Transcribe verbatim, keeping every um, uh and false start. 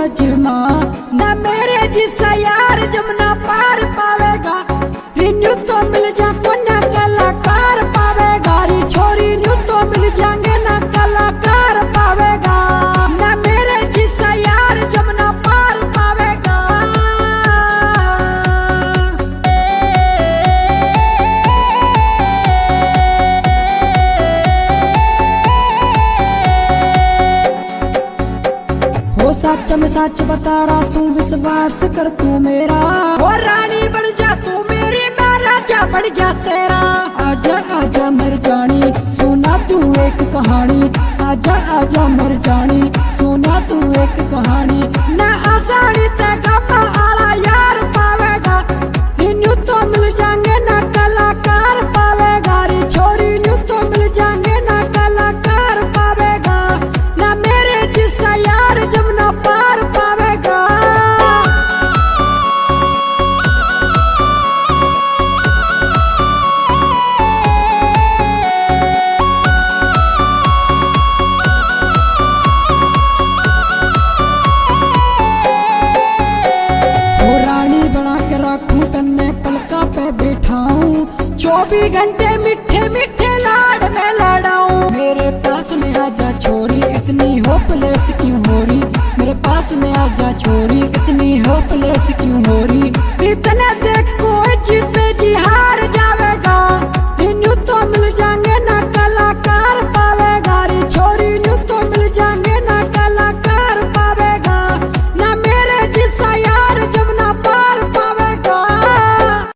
अजमा, ना मेरे जिसा यार जमुना पार पावेगा। न्यू तो मिल जा कोना कलाकार पावेगा, री छोरी न्यू तो मिल जाएंगे ना कलाकार पावेगा, ना मेरे जिसा यार जमुना पार पावेगा। हो सच में सच बता रहा तू, विश्वास कर तू मेरा, और रानी बन जा तू मेरी, मैं राजा बन गया तेरा। आजा आजा मर जानी सुना तू एक कहानी, आजा आजा मर जानी सुना तू एक कहानी, ना आसानी ते गमा आला यार पावेगा। न्यू तो मिल जाएंगे ना कलाकार पावेगा, री छोरी न्यू तो मिल जाएंगे ना कलाकार पावेगा, ना मेरे जिसा यार जमुना पार पावेगा। पे बिठाऊं चौबीस घंटे मिठे मिठे लाड में लड़ाऊं, मेरे पास में आजा छोरी इतनी होपलेस क्यों हो रही, मेरे पास में आजा छोरी इतनी होपलेस क्यों हो रही, इतना